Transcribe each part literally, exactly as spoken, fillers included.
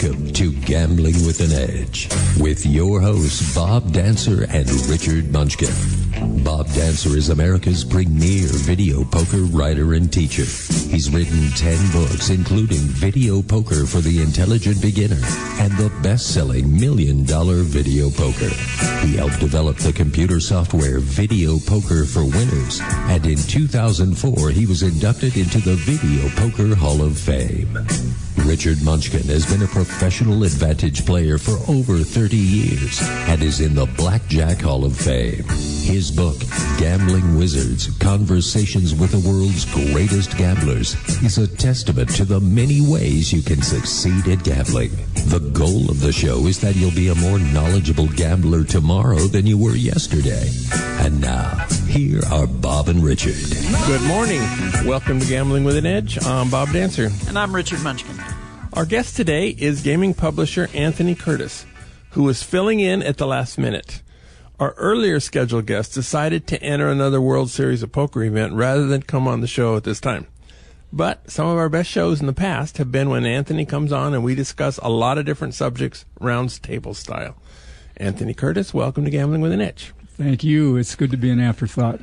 Welcome to Gambling with an Edge with your hosts Bob Dancer and Richard Munchkin. Bob Dancer is America's premier video poker writer and teacher. He's written ten books, including Video Poker for the Intelligent Beginner and the best-selling Million Dollar Video Poker. He helped develop the computer software Video Poker for Winners, and in two thousand four he was inducted into the Video Poker Hall of Fame. Richard Munchkin has been a professional advantage player for over thirty years and is in the Blackjack Hall of Fame. His book, Gambling Wizards, Conversations with the World's Greatest Gamblers, is a testament to the many ways you can succeed at gambling. The goal of the show is that you'll be a more knowledgeable gambler tomorrow than you were yesterday. And now, here are Bob and Richard. Good morning. Welcome to Gambling with an Edge. I'm Bob Dancer. And I'm Richard Munchkin. Our guest today is gaming publisher Anthony Curtis, who is filling in at the last minute. Our earlier scheduled guest decided to enter another World Series of Poker event rather than come on the show at this time. But some of our best shows in the past have been when Anthony comes on and we discuss a lot of different subjects, rounds table style. Anthony Curtis, welcome to Gambling with an Edge. Thank you. It's good to be an afterthought.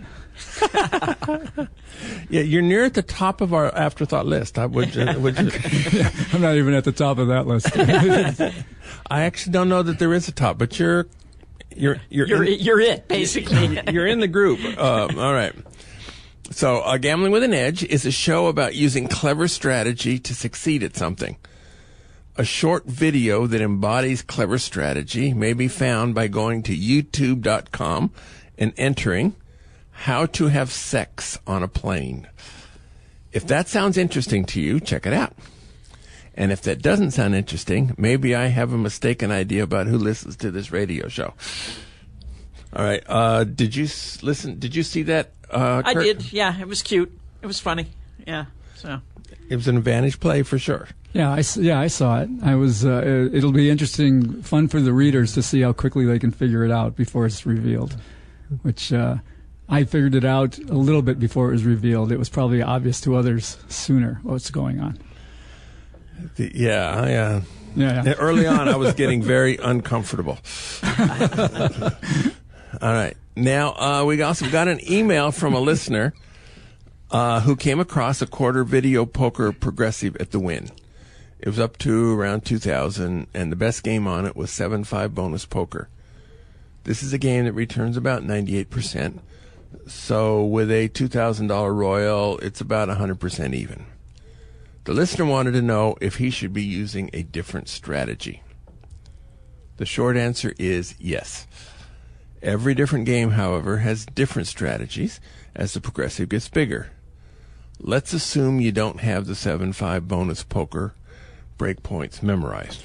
Yeah, you're near at the top of our afterthought list. I would, uh, would you... I'm not even at the top of that list. I actually don't know that there is a top, but you're you're you're You're, in, you're it, basically. you're in the group. Uh, all right. So, uh, Gambling with an Edge is a show about using clever strategy to succeed at something. A short video that embodies clever strategy may be found by going to youtube dot com and entering "How to Have Sex on a Plane." If that sounds interesting to you, check it out. And if that doesn't sound interesting, maybe I have a mistaken idea about who listens to this radio show. All right. Uh, did you s- listen? Did you see that? Uh, I Kurt? did, yeah. It was cute. It was funny. Yeah, so. It was an advantage play for sure. Yeah, I, s- yeah, I saw it. I was. Uh, it'll be interesting, fun for the readers to see how quickly they can figure it out before it's revealed. Which uh, I figured it out a little bit before it was revealed. It was probably obvious to others sooner what's going on. The, yeah, I, uh, Yeah, yeah. early on, I was getting very uncomfortable. All right. Now, uh, we also got an email from a listener uh, who came across a quarter video poker progressive at the Wynn. It was up to around two thousand, and the best game on it was seven five bonus poker. This is a game that returns about ninety-eight percent. So with a two thousand dollars Royal, it's about one hundred percent even. The listener wanted to know if he should be using a different strategy. The short answer is yes. Every different game, however, has different strategies as the progressive gets bigger. Let's assume you don't have the seven five bonus poker breakpoints memorized.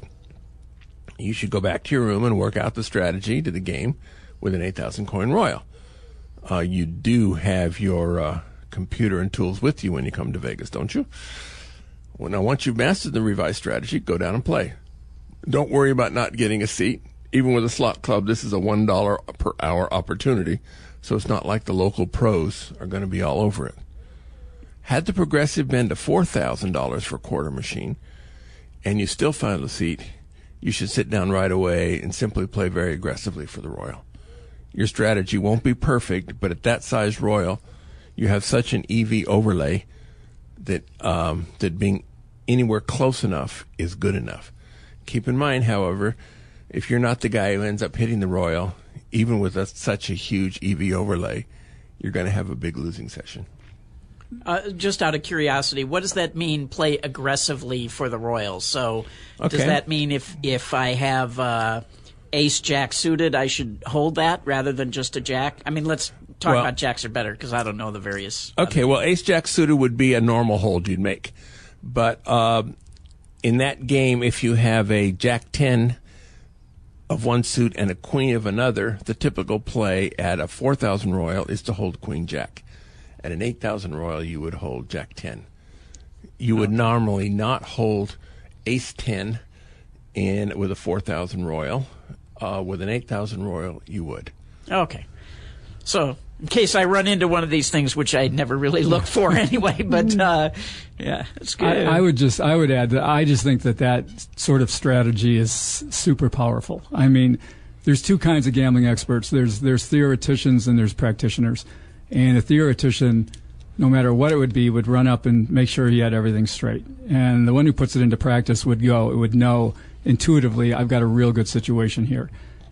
You should go back to your room and work out the strategy to the game with an eight thousand coin Royal. Uh, you do have your uh, computer and tools with you when you come to Vegas, don't you? Well, now, once you've mastered the revised strategy, go down and play. Don't worry about not getting a seat. Even with a slot club, this is a one dollar per hour opportunity, so it's not like the local pros are going to be all over it. Had the progressive been to four thousand dollars for a quarter machine, and you still found a seat, you should sit down right away and simply play very aggressively for the Royal. Your strategy won't be perfect, but at that size Royal, you have such an E V overlay that um, that being anywhere close enough is good enough. Keep in mind, however, if you're not the guy who ends up hitting the Royal, even with a, such a huge E V overlay, you're going to have a big losing session. Uh, just out of curiosity, what does that mean, play aggressively for the Royals? So Okay. does that mean if, if I have uh, ace-jack suited, I should hold that rather than just a jack? I mean, let's talk Well- about jacks are better because I don't know the various... Okay, well, ace-jack suited would be a normal hold you'd make. But uh, in that game, if you have a jack ten of one suit and a queen of another, the typical play at a four thousand Royal is to hold queen-jack. At an eight thousand Royal, you would hold jack ten. You would normally not hold ace ten in with a four thousand Royal. Uh, with an eight thousand Royal, you would. Okay. So, in case I run into one of these things, which I never really look for anyway, but uh, yeah, it's good. I, I would just, I would add that I just think that that sort of strategy is super powerful. I mean, there's two kinds of gambling experts. There's there's theoreticians and there's practitioners. And a theoretician, no matter what it would be, would run up and make sure he had everything straight. And the one who puts it into practice would go, it would know intuitively, I've got a real good situation here.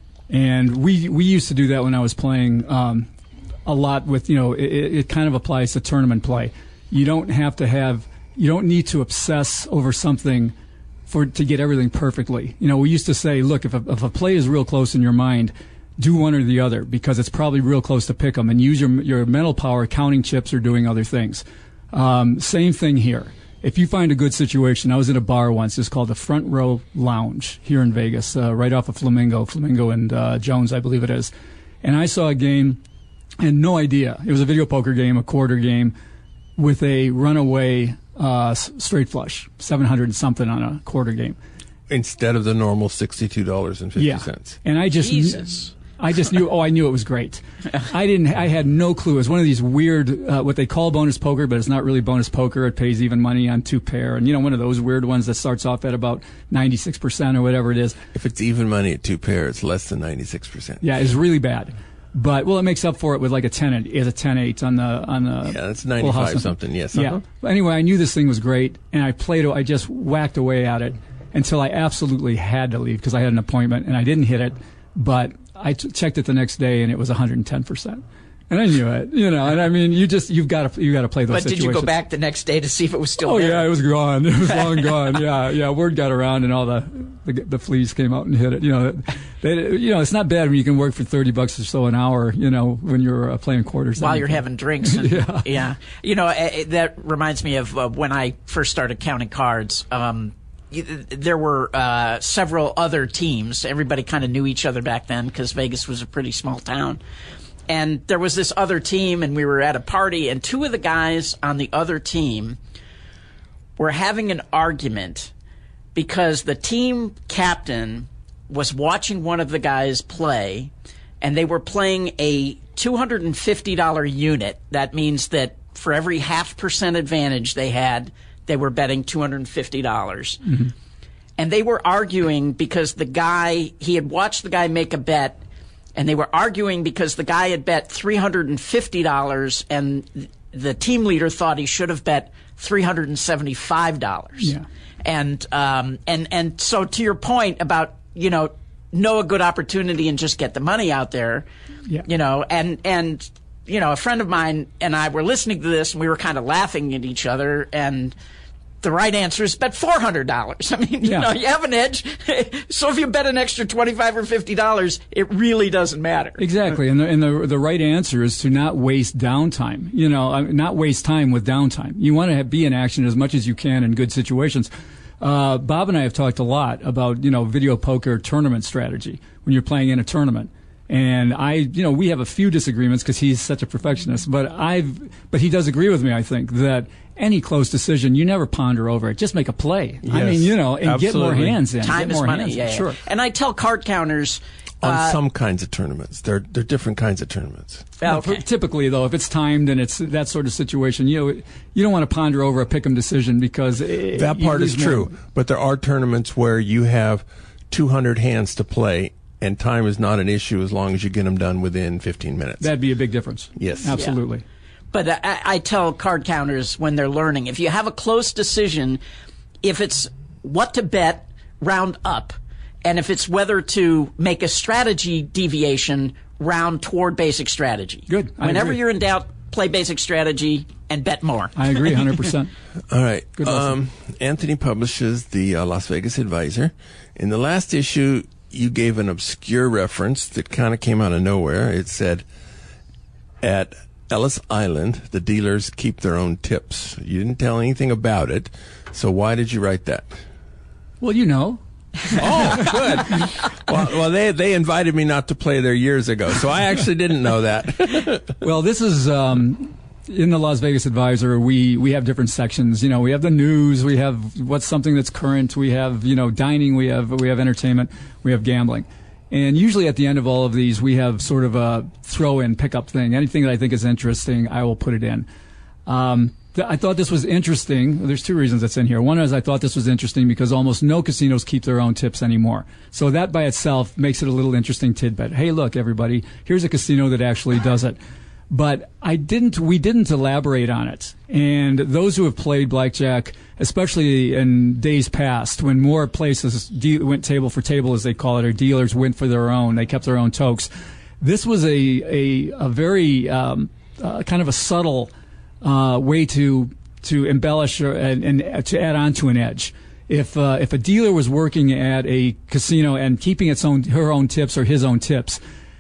And we we used to do that when I was playing um, a lot with, you know, it, it kind of applies to tournament play. You don't have to have, you don't need to obsess over something for to get everything perfectly. You know, we used to say, look, if a, if a play is real close in your mind, do one or the other because it's probably real close to pick 'em, and use your your mental power counting chips or doing other things. Um, same thing here. If you find a good situation, I was in a bar once. It's called the Front Row Lounge here in Vegas, uh, right off of Flamingo, Flamingo and uh, Jones, I believe it is. And I saw a game, I had no idea. It was a video poker game, a quarter game, with a runaway uh, straight flush, seven hundred and something on a quarter game. Instead of the normal sixty-two dollars and fifty cents. Yeah. And I just Jesus. I just knew, oh, I knew it was great. I didn't, I had no clue. It was one of these weird, uh, what they call bonus poker, but it's not really bonus poker. It pays even money on two pair. And, you know, one of those weird ones that starts off at about ninety-six percent or whatever it is. If it's even money at two pair, it's less than ninety-six percent. Yeah, it's really bad. But, well, it makes up for it with like a ten, is a ten eight on the, on the. Yeah, that's ninety-five something, yes. Uh-huh. Yeah. But anyway, I knew this thing was great, and I played it, I just whacked away at it until I absolutely had to leave because I had an appointment, and I didn't hit it. But I t- checked it the next day, and it was one hundred ten percent. And I knew it, you know. And I mean, you just you've got to you got to play those. But situations. did you go back the next day to see if it was still oh, there? Oh yeah, it was gone. It was long gone. Yeah, yeah. Word got around, and all the, the the fleas came out and hit it. You know, they, you know, it's not bad when you can work for thirty bucks or so an hour. You know, when you're uh, playing quarters while you're having drinks. And, yeah, yeah. You know, uh, that reminds me of uh, when I first started counting cards. Um, There were uh, several other teams. Everybody kind of knew each other back then because Vegas was a pretty small town. And there was this other team, and we were at a party, and two of the guys on the other team were having an argument because the team captain was watching one of the guys play, and they were playing a two hundred fifty dollars unit. That means that for every half percent advantage they had, they were betting two hundred fifty dollars. Mm-hmm. And they were arguing because the guy, he had watched the guy make a bet, and they were arguing because the guy had bet three hundred fifty dollars, and the team leader thought he should have bet three hundred seventy-five dollars. Yeah. And, um, and, and so to your point about, you know, know a good opportunity and just get the money out there, yeah. you know, and, and, you know, a friend of mine and I were listening to this, and we were kind of laughing at each other, and the right answer is bet four hundred dollars. I mean, you yeah. know, you have an edge. So if you bet an extra twenty-five or fifty dollars, it really doesn't matter. Exactly. And the, and the, the right answer is to not waste downtime. You know, not waste time with downtime. You want to have, be in action as much as you can in good situations. Uh, Bob and I have talked a lot about, you know, video poker tournament strategy when you're playing in a tournament. And I, you know, we have a few disagreements because he's such a perfectionist, but I've, but he does agree with me, I think, that any close decision, you never ponder over it. Just make a play. Yes, I mean, you know, and absolutely. get more hands in. Time get is more money. hands Yeah, in. yeah. Sure. And I tell card counters, On uh, some kinds of tournaments. There, there are different kinds of tournaments. Well, okay. for, typically, though, if it's timed and it's that sort of situation, you know, you don't want to ponder over a pick'em decision because it, that you part is lose true. more. But there are tournaments where you have two hundred hands to play, and time is not an issue as long as you get them done within fifteen minutes. That'd be a big difference. Yes. Absolutely. Yeah. But I, I tell card counters when they're learning, if you have a close decision, if it's what to bet, round up. And if it's whether to make a strategy deviation, round toward basic strategy. Good. I Whenever agree. you're in doubt, play basic strategy and bet more. I agree one hundred percent. All right. Good lesson. Um, Anthony publishes the uh, Las Vegas Advisor. In the last issue, you gave an obscure reference that kind of came out of nowhere. It said, at Ellis Island, the dealers keep their own tips. You didn't tell anything about it, so why did you write that? Well, you know. Oh, good. well, well, they they invited me not to play there years ago, so I actually didn't know that. Well, this is um, in the Las Vegas Advisor. We we have different sections. You know, we have the news. We have what's something that's current. We have you know dining. We have we have entertainment. We have gambling. And usually at the end of all of these, we have sort of a throw-in pickup thing. Anything that I think is interesting, I will put it in. Um, th- I thought this was interesting. There's two reasons it's in here. One is I thought this was interesting because almost no casinos keep their own tips anymore. So that by itself makes it a little interesting tidbit. Hey, look, everybody, here's a casino that actually does it. But I didn't, we didn't elaborate on it. And those who have played blackjack, especially in days past, when more places de- went table for table, as they call it, or dealers went for their own, they kept their own tokes. This was a, a, a very, um, uh, kind of a subtle, uh, way to, to embellish or, and, and to add on to an edge. If, uh, if a dealer was working at a casino and keeping its own, her own tips or his own tips,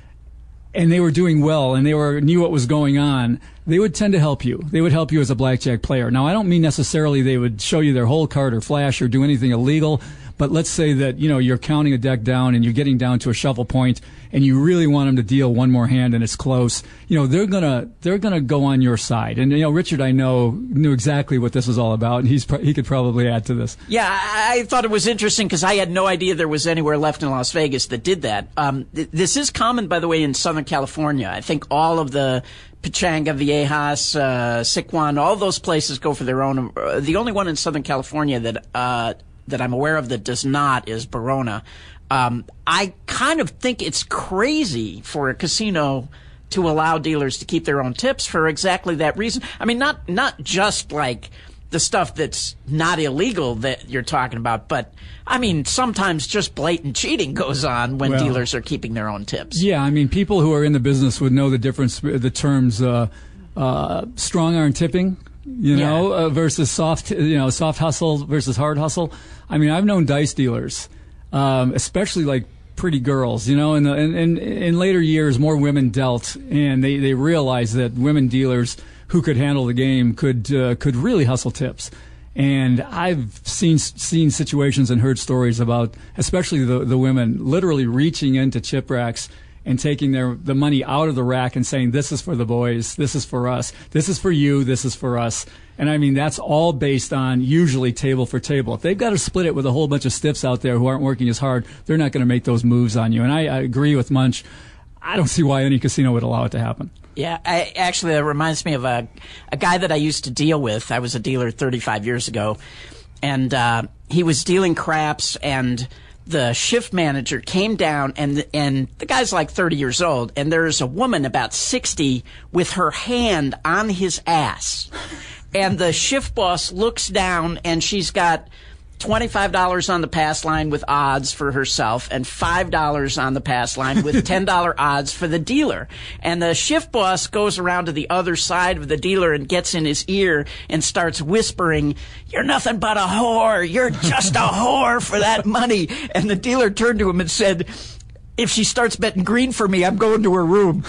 and they were doing well and they were knew what was going on, they would tend to help you. They would help you as a blackjack player. Now, I don't mean necessarily they would show you their whole card or flash or do anything illegal, but let's say that, you know, you're counting a deck down and you're getting down to a shuffle point and you really want them to deal one more hand and it's close. You know, they're gonna they're gonna go on your side. And, you know, Richard, I know, knew exactly what this was all about, and he's he could probably add to this. Yeah, I, I thought it was interesting because I had no idea there was anywhere left in Las Vegas that did that. Um, th- this is common, by the way, in Southern California. I think all of the Pechanga, Viejas, uh, Sycuan, all those places go for their own. Uh, the only one in Southern California that uh, that I'm aware of that does not is Barona. Um, I kind of think it's crazy for a casino to allow dealers to keep their own tips for exactly that reason. I mean, not not just like the stuff that's not illegal that you're talking about, but I mean, sometimes just blatant cheating goes on when well, dealers are keeping their own tips. Yeah, I mean, people who are in the business would know the difference, the terms uh, uh, strong arm tipping, you know, yeah. uh, versus soft, you know, soft hustle versus hard hustle. I mean, I've known dice dealers, um, especially like pretty girls, you know, in, the, in, in, in later years, more women dealt, and they, they realized that women dealers who could handle the game could uh, could really hustle tips. And I've seen seen situations and heard stories about, especially the the women, literally reaching into chip racks and taking their the money out of the rack and saying, "This is for the boys, this is for us, this is for you, this is for us." And I mean, that's all based on usually table for table. If they've got to split it with a whole bunch of stiffs out there who aren't working as hard, they're not going to make those moves on you. And I, I agree with Munch. I don't see why any casino would allow it to happen. Yeah, I, actually, that reminds me of a a guy that I used to deal with. I was a dealer thirty-five years ago, and uh, he was dealing craps, and the shift manager came down, and and the guy's like thirty years old, and there's a woman about sixty with her hand on his ass, and the shift boss looks down, and she's got twenty-five dollars on the pass line with odds for herself and five dollars on the pass line with ten dollars odds for the dealer. And the shift boss goes around to the other side of the dealer and gets in his ear and starts whispering, "You're nothing but a whore. You're just a whore for that money." And the dealer turned to him and said, "If she starts betting green for me, I'm going to her room."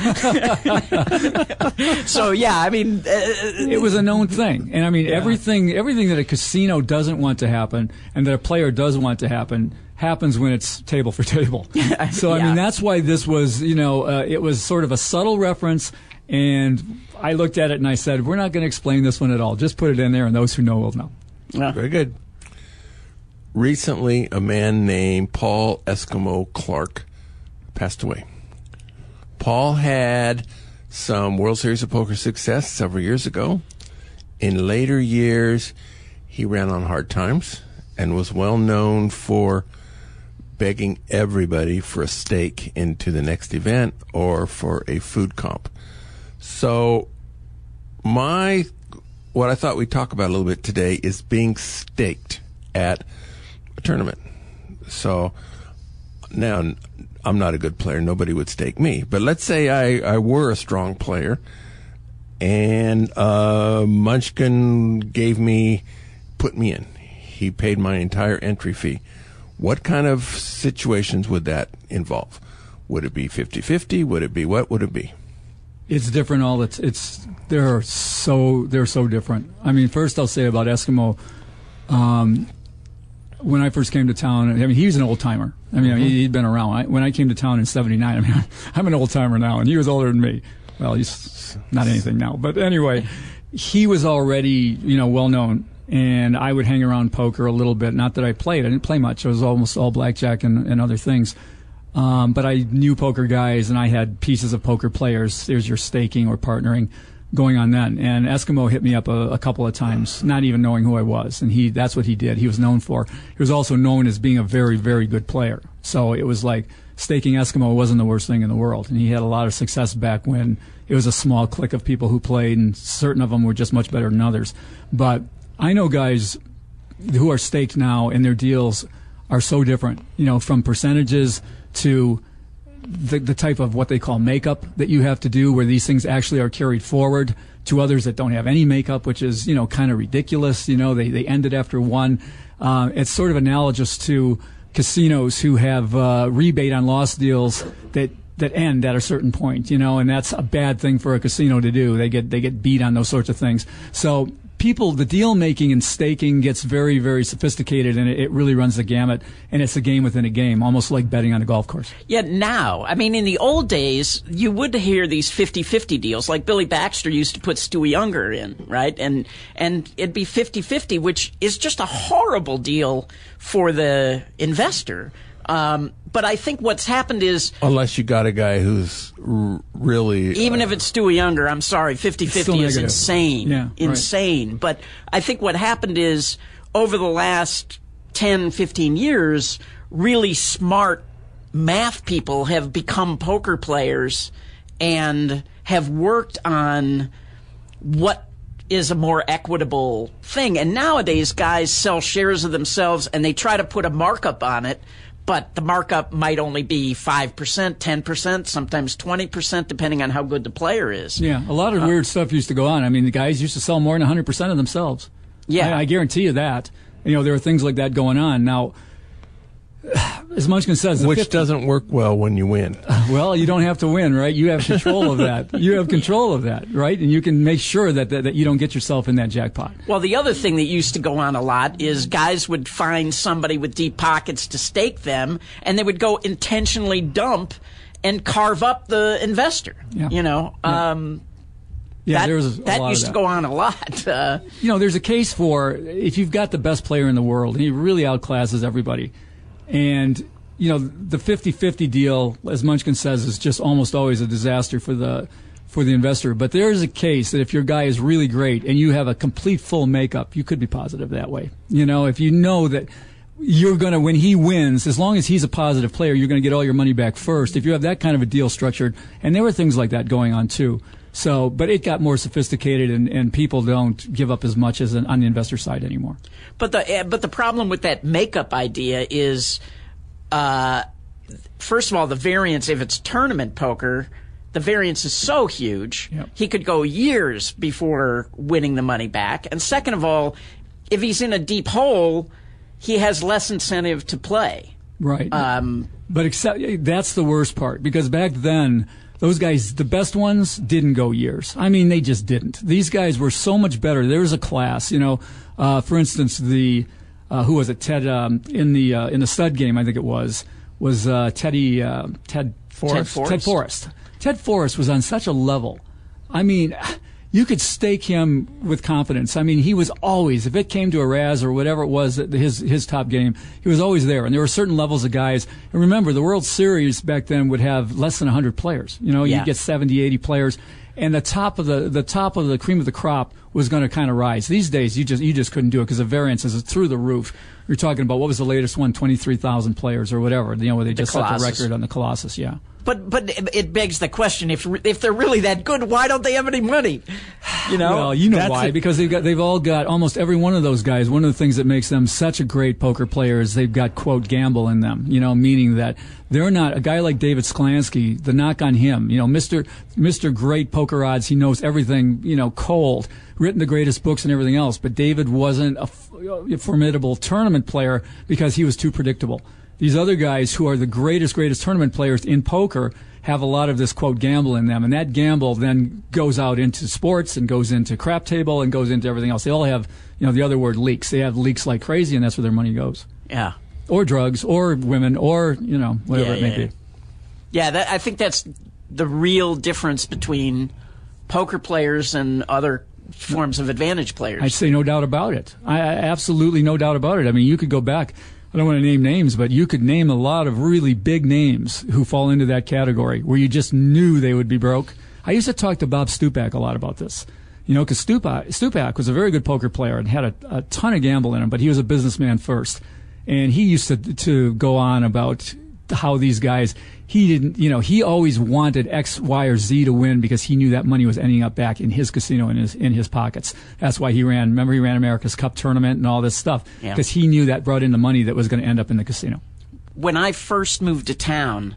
So, yeah, I mean, uh, it was a known thing. And I mean, yeah. everything everything that a casino doesn't want to happen and that a player does want to happen happens when it's table for table. So, I yeah. mean, that's why this was, you know, uh, it was sort of a subtle reference. And I looked at it and I said, we're not going to explain this one at all. Just put it in there, and those who know will know. Yeah. Very good. Recently, a man named Paul Eskimo Clark passed away. Paul had some World Series of Poker success several years ago. In later years, he ran on hard times and was well known for begging everybody for a stake into the next event or for a food comp. So my what I thought we'd talk about a little bit today is being staked at a tournament. So now, I'm not a good player. Nobody would stake me. But let's say I, I were a strong player and uh, Munchkin gave me, put me in. He paid my entire entry fee. What kind of situations would that involve? Would it be fifty-fifty? Would it be, what would it be? It's different. All it's, it's, they're so, they're so different. I mean, first I'll say about Eskimo, um, when I first came to town, I mean, he was an old timer. I mean, mm-hmm. he'd been around. I, when I came to town in seventy-nine, I mean, I'm an old timer now, and he was older than me. Well, he's not anything now. But anyway, he was already, you know, well known, and I would hang around poker a little bit. Not that I played. I didn't play much. It was almost all blackjack and, and other things. Um, but I knew poker guys, and I had pieces of poker players. There's your staking or partnering going on then. And Eskimo hit me up a, a couple of times, not even knowing who I was. And he that's what he did. He was known for. He was also known as being a very, very good player. So it was like staking Eskimo wasn't the worst thing in the world. And he had a lot of success back when it was a small clique of people who played, and certain of them were just much better than others. But I know guys who are staked now, and their deals are so different, you know, from percentages to the, the type of what they call makeup that you have to do, where these things actually are carried forward, to others that don't have any makeup, which is, you know, kind of ridiculous. You know, they, they ended after one. Uh, it's sort of analogous to casinos who have uh, rebate on loss deals that that end at a certain point, you know, and that's a bad thing for a casino to do. They get they get beat on those sorts of things. So people, the deal making and staking gets very, very sophisticated, and it, it really runs the gamut. And it's a game within a game, almost like betting on a golf course. Yet now, I mean, in the old days, you would hear these fifty-fifty deals, like Billy Baxter used to put Stewie Younger in, right? And and it'd be fifty-fifty, which is just a horrible deal for the investor. Um, but I think what's happened is... Unless you got a guy who's r- really... Even uh, if it's Stewie Younger, I'm sorry, fifty-fifty is insane. Yeah, insane. Right. But I think what happened is, over the last ten, fifteen years, really smart math people have become poker players and have worked on what is a more equitable thing. And nowadays, guys sell shares of themselves and they try to put a markup on it, but the markup might only be five percent, ten percent, sometimes twenty percent, depending on how good the player is. Yeah, a lot of uh, weird stuff used to go on. I mean, the guys used to sell more than one hundred percent of themselves. Yeah. I, I guarantee you that. You know, there are things like that going on. Now, as Munchkin says... the Which fifty doesn't work well when you win. Well, you don't have to win, right? You have control of that. You have control of that, right? And you can make sure that, that, that you don't get yourself in that jackpot. Well, the other thing that used to go on a lot is guys would find somebody with deep pockets to stake them, and they would go intentionally dump and carve up the investor. Yeah. You know, Yeah. um, Yeah, that, there was a that lot used of to that. go on a lot. Uh, You know, there's a case for if you've got the best player in the world and he really outclasses everybody, and you know the fifty-fifty deal, as Munchkin says, is just almost always a disaster for the for the investor. But there is a case that if your guy is really great and you have a complete full makeup, you could be positive that way. You know, if you know that you're going to, when he wins, as long as he's a positive player, you're going to get all your money back first. If you have that kind of a deal structured, and there were things like that going on too. So, but it got more sophisticated, and, and people don't give up as much as an, on the investor side anymore. but the uh, but the problem with that makeup idea is, uh, first of all, the variance. If it's tournament poker, the variance is so huge. Yep. He could go years before winning the money back. And second of all, if he's in a deep hole, he has less incentive to play. Right. Um, but except that's the worst part, because back then, those guys, the best ones, didn't go years. I mean, they just didn't. These guys were so much better. There was a class, you know. Uh, for instance, the uh, who was it? Ted um, in the uh, in the stud game, I think it was was uh, Teddy uh, Ted Forrest. Ted Forrest. Ted Forrest. Ted Forrest was on such a level. I mean, you could stake him with confidence. I mean, he was always, if it came to a Raz or whatever it was, his his top game, he was always there. And there were certain levels of guys. And remember, the World Series back then would have less than one hundred players. You know, Yeah. you'd get seventy, eighty players. And the top of the the top of the cream of the crop was going to kind of rise. These days, you just you just couldn't do it because the variance is through the roof. You're talking about, what was the latest one, twenty-three thousand players or whatever, you know, where they just set the Colossus. record on the Colossus, yeah. But but it begs the question: if if they're really that good, why don't they have any money? You know, Well, you know That's why? a- Because they've got, they've all got, almost every one of those guys, one of the things that makes them such a great poker player is they've got, quote, gamble in them, you know, meaning that they're not, a guy like David Sklansky, the knock on him, you know, Mister Mister Great Poker Odds, he knows everything, you know, cold, written the greatest books and everything else, but David wasn't a, f- a formidable tournament player because he was too predictable. These other guys who are the greatest, greatest tournament players in poker have a lot of this, quote, gamble in them. And that gamble then goes out into sports and goes into crap table and goes into everything else. They all have, you know, the other word, leaks. They have leaks like crazy, and that's where their money goes. yeah, Or drugs, or women, or, you know, whatever Yeah, it may yeah, be. yeah. That, I think that's the real difference between poker players and other forms of advantage players. I'd say no doubt about it. I, I absolutely no doubt about it. I mean, you could go back. I don't want to name names, but you could name a lot of really big names who fall into that category where you just knew they would be broke. I used to talk to Bob Stupak a lot about this. You know, because Stupak, Stupak was a very good poker player and had a, a ton of gamble in him, but he was a businessman first. And he used to to go on about how these guys, he didn't, you know, he always wanted X, Y, or Z to win because he knew that money was ending up back in his casino, in his in his pockets. That's why he ran, remember he ran America's Cup tournament and all this stuff, because yeah. he knew that brought in the money that was going to end up in the casino. When I first moved to town,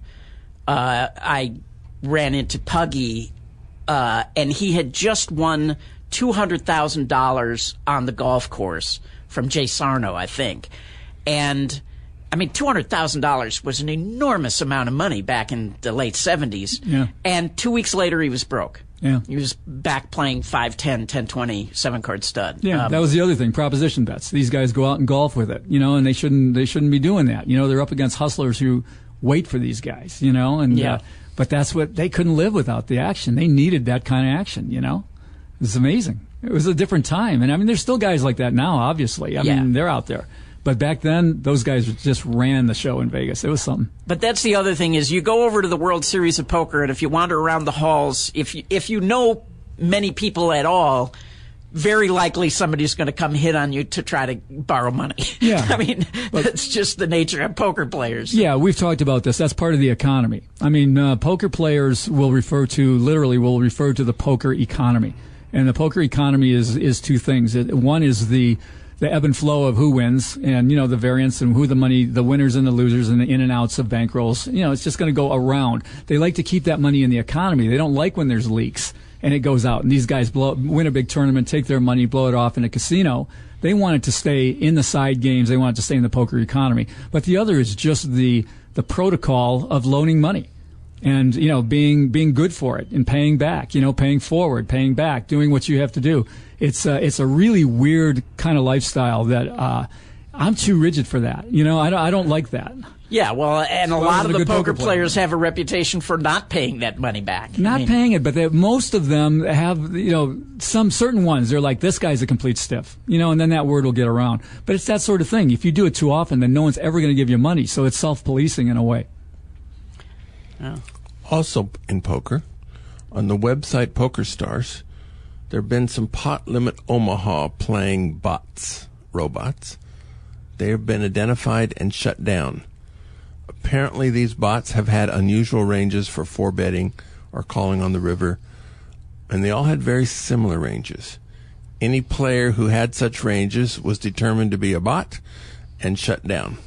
uh, I ran into Puggy, uh, and he had just won two hundred thousand dollars on the golf course from Jay Sarno, I think. And, I mean, two hundred thousand dollars was an enormous amount of money back in the late seventies. Yeah. And two weeks later, he was broke. Yeah. He was back playing five ten, ten twenty, seven-card stud. Yeah, um, that was the other thing, proposition bets. These guys go out and golf with it, you know, and they shouldn't they shouldn't be doing that. You know, they're up against hustlers who wait for these guys, you know. and yeah. uh, But that's what, they couldn't live without the action. They needed that kind of action, you know. It's amazing. It was a different time. And, I mean, there's still guys like that now, obviously. I yeah. mean, they're out there. But back then, those guys just ran the show in Vegas. It was something. But that's the other thing is you go over to the World Series of Poker, and if you wander around the halls, if you, if you know many people at all, very likely somebody's going to come hit on you to try to borrow money. Yeah. I mean, but, that's just the nature of poker players. Yeah, we've talked about this. That's part of the economy. I mean, uh, poker players will refer to, literally will refer to the poker economy. And the poker economy is, is two things. It, one is the the ebb and flow of who wins, and you know the variance and who the money, the winners and the losers, and the in and outs of bankrolls. You know, it's just going to go around. They like to keep that money in the economy. They don't like when there's leaks and it goes out. And these guys blow, win a big tournament, take their money, blow it off in a casino. They want it to stay in the side games. They want it to stay in the poker economy. But the other is just the the protocol of loaning money. And, you know, being being good for it and paying back, you know, paying forward, paying back, doing what you have to do. It's uh, it's a really weird kind of lifestyle that uh, I'm too rigid for that. You know, I don't, I don't like that. Yeah, well, and a well, lot of the poker, poker players have a reputation for not paying that money back. Not I mean, paying it, but they, most of them have, you know, some certain ones, they're like, this guy's a complete stiff, you know, and then that word will get around. But it's that sort of thing. If you do it too often, then no one's ever going to give you money. So it's self-policing in a way. Oh. Also in poker, on the website PokerStars, there have been some Pot Limit Omaha playing bots, robots. They have been identified and shut down. Apparently these bots have had unusual ranges for four betting or calling on the river, and they all had very similar ranges. Any player who had such ranges was determined to be a bot and shut down.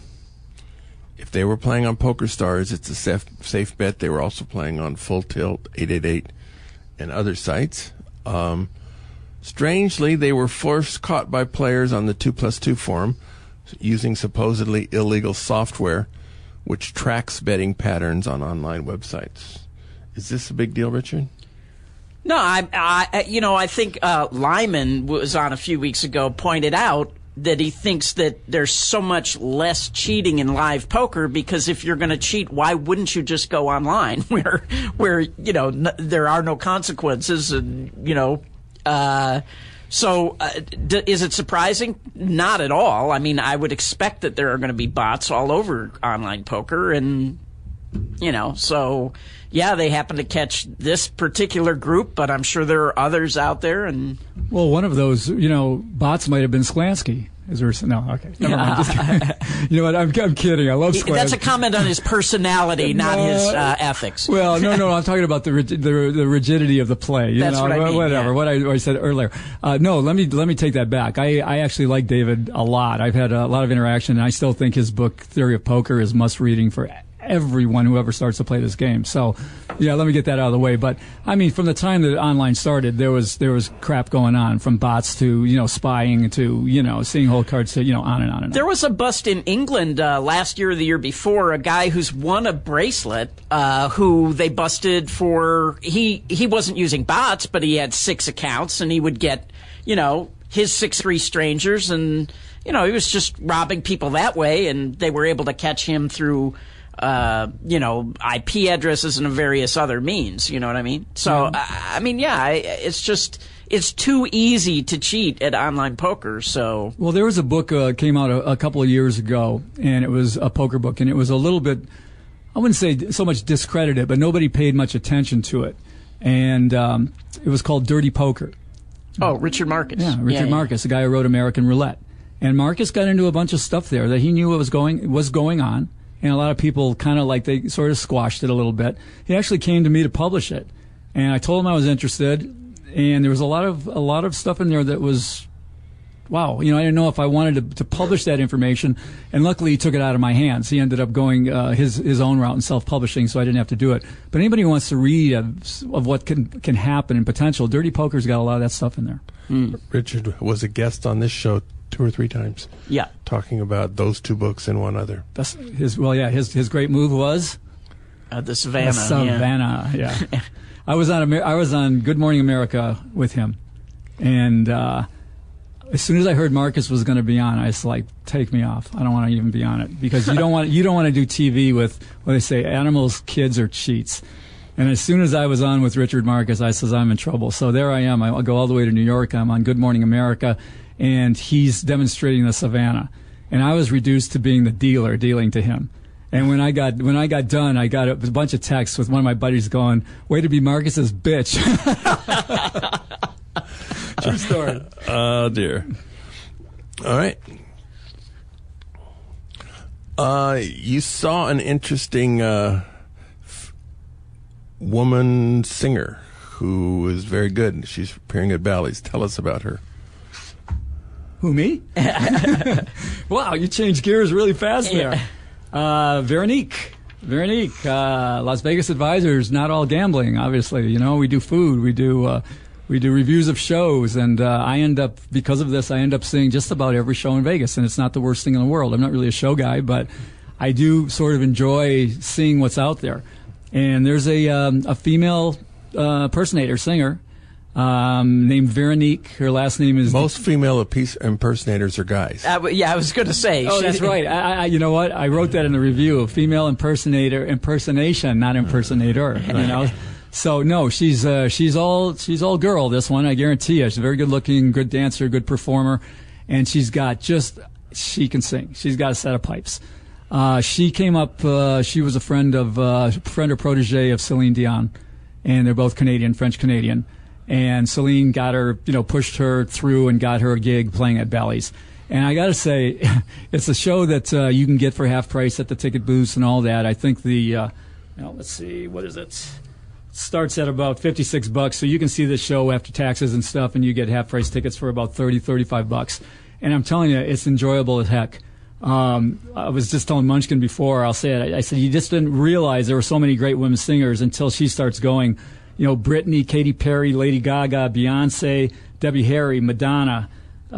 If they were playing on PokerStars, it's a safe, safe bet. They were also playing on Full Tilt, eight eight eight, and other sites. Um, strangely, they were first caught by players on the two plus two forum using supposedly illegal software which tracks betting patterns on online websites. Is this a big deal, Richard? No, I, I you know, I think uh, Lyman was on a few weeks ago, pointed out that he thinks that there's so much less cheating in live poker because if you're going to cheat, why wouldn't you just go online where, where you know, n- there are no consequences and, you know, uh, so uh, d- is it surprising? Not at all. I mean, I would expect that there are going to be bots all over online poker and, you know, so yeah, they happen to catch this particular group, but I'm sure there are others out there. And well, one of those, you know, bots might have been Sklansky. Is there? No, okay. Never mind. Just, you know what? I'm, I'm kidding. I love Sklansky. That's a comment on his personality, not no, his uh, ethics. Well, no, no. I'm talking about the the, the rigidity of the play. You That's know, what I mean, whatever. Yeah. What I, what I said earlier. Uh, no, let me let me take that back. I I actually like David a lot. I've had a lot of interaction, and I still think his book Theory of Poker is must reading for everyone who ever starts to play this game. So, yeah, let me get that out of the way. But I mean, from the time that online started, there was there was crap going on, from bots to you know spying to you know seeing whole cards to you know on and on and on. There was a bust in England uh, last year or the year before. A guy who's won a bracelet, uh, who they busted for he he wasn't using bots, but he had six accounts, and he would get you know his six three strangers, and you know he was just robbing people that way, and they were able to catch him through. Uh, you know, I P addresses and various other means. You know what I mean? So, Mm-hmm. I, I mean, yeah, I, it's just it's too easy to cheat at online poker. So Well, there was a book uh, came out a, a couple of years ago, and it was a poker book, and it was a little bit, I wouldn't say so much discredited, but nobody paid much attention to it. And um, it was called Dirty Poker. Oh, Richard Marcus. Yeah, Richard yeah, Marcus, the guy who wrote American Roulette. And Marcus got into a bunch of stuff there that he knew what was going was going on, and a lot of people kind of like they sort of squashed it a little bit. He actually came to me to publish it, and I told him I was interested. And there was a lot of a lot of stuff in there that was, wow, you know, I didn't know if I wanted to, to publish that information. And luckily, he took it out of my hands. He ended up going uh, his his own route and self-publishing, so I didn't have to do it. But anybody who wants to read of, of what can can happen in potential, Dirty Poker's got a lot of that stuff in there. Mm. Richard was a guest on this show two or three times. Yeah. Talking about those two books and one other. That's his. Well, yeah, his his great move was Uh, the Savannah. the Savannah. Yeah, yeah. I was on Amer- I was on Good Morning America with him, and uh, as soon as I heard Marcus was going to be on, I was like, "Take me off! I don't want to even be on it because you don't want you don't want to do T V with what they say animals, kids, or cheats." And as soon as I was on with Richard Marcus, I says, "I'm in trouble." So there I am. I'll go all the way to New York. I'm on Good Morning America, and he's demonstrating the Savannah, and I was reduced to being the dealer dealing to him. And when I got when I got done, I got a, a bunch of texts with one of my buddies going, "Way to be Marcus's bitch." True story. Oh, dear. All right. Uh, you saw an interesting uh, f- woman singer who is very good. She's appearing at Bally's. Tell us about her. Who, me? Wow, you changed gears really fast there. Yeah. Uh, Veronique. Veronique, uh, Las Vegas Advisors, not all gambling, obviously. You know, we do food, we do uh, we do reviews of shows, and uh, I end up, because of this, I end up seeing just about every show in Vegas, and it's not the worst thing in the world. I'm not really a show guy, but I do sort of enjoy seeing what's out there. And there's a um, a female uh, impersonator, singer, Um, named Veronique. Her last name is Most female apiece- impersonators are guys. Uh, yeah, I was going to say. Oh, she- that's right. I, I, you know what? I wrote that in the review. Female impersonator, impersonation, not impersonator. You know. So no, she's uh, she's all she's all girl. This one, I guarantee you. She's very good looking, good dancer, good performer, and she's got just she can sing. She's got a set of pipes. Uh, she came up. Uh, she was a friend of uh, friend or protege of Celine Dion, and they're both Canadian, French Canadian. And Celine got her, you know, pushed her through and got her a gig playing at Bally's. And I got to say, it's a show that uh, you can get for half price at the ticket booths and all that. I think the, uh, you know, let's see, what is it? Starts at about fifty-six bucks, so you can see the show after taxes and stuff, and you get half price tickets for about thirty, thirty-five bucks. And I'm telling you, it's enjoyable as heck. Um, I was just telling Munchkin before, I'll say it, I, I said, you just didn't realize there were so many great women singers until she starts going. You know, Britney, Katy Perry, Lady Gaga, Beyonce, Debbie Harry, Madonna.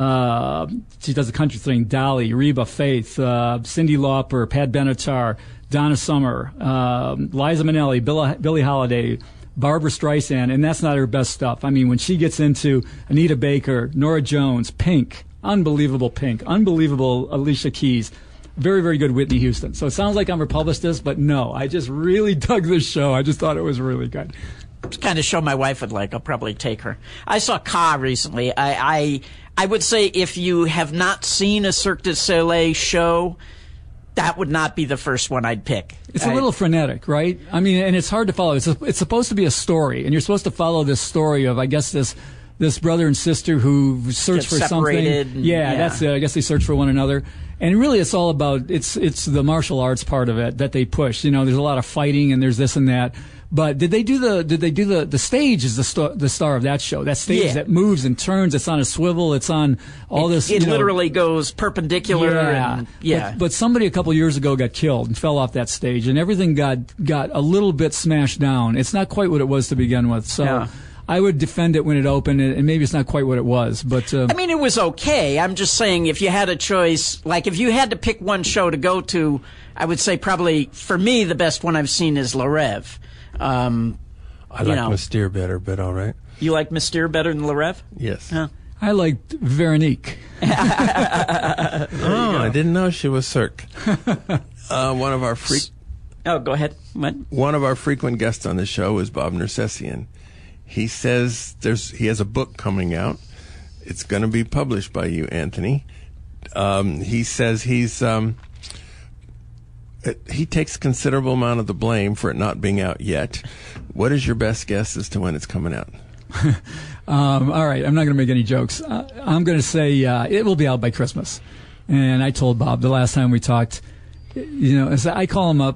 Uh, she does the country thing. Dolly, Reba, Faith, uh, Cyndi Lauper, Pat Benatar, Donna Summer, uh, Liza Minnelli, Bill, Billie Holiday, Barbara Streisand, and that's not her best stuff. I mean, when she gets into Anita Baker, Norah Jones, Pink, unbelievable Pink, unbelievable Alicia Keys. Very, very good Whitney Houston. So it sounds like I'm a publicist, but no, I just really dug this show. I just thought it was really good. It's the kind of show my wife would like. I'll probably take her. I saw Ka recently. I, I I would say if you have not seen a Cirque du Soleil show, that would not be the first one I'd pick. It's a little frenetic, right? I mean, and it's hard to follow. It's a, it's supposed to be a story, and you're supposed to follow this story of, I guess, this this brother and sister who search Get for separated something. and- Yeah, yeah. that's it. I guess they search for one another. And really, it's all about it's it's the martial arts part of it that they push. You know, there's a lot of fighting and there's this and that. But did they do the did they do the the stage is the star, the star of that show? That stage Yeah. that moves and turns. It's on a swivel. It's on all this. It you know, literally goes perpendicular. yeah. And, yeah. But, but somebody a couple years ago got killed and fell off that stage, and everything got got a little bit smashed down. It's not quite what it was to begin with. So. Yeah. I would defend it when it opened, and maybe it's not quite what it was, but uh, I mean, it was okay. I'm just saying, if you had a choice, like if you had to pick one show to go to, I would say probably, for me, the best one I've seen is Le Rêve. Um, I you like know. Mystere better, but all right. You like Mystere better than Le Rêve? Yes. Huh. I liked Veronique. Oh, I didn't know she was Cirque. uh, one of our freak. Oh, go ahead. What? One of our frequent guests on the show is Bob Nersessian. He says there's he has a book coming out. It's going to be published by you, Anthony. Um, he says he's um, it, he takes a considerable amount of the blame for it not being out yet. What is your best guess as to when it's coming out? um, all right, I'm not going to make any jokes. Uh, I'm going to say uh, it will be out by Christmas. And I told Bob the last time we talked, you know, as I call him up,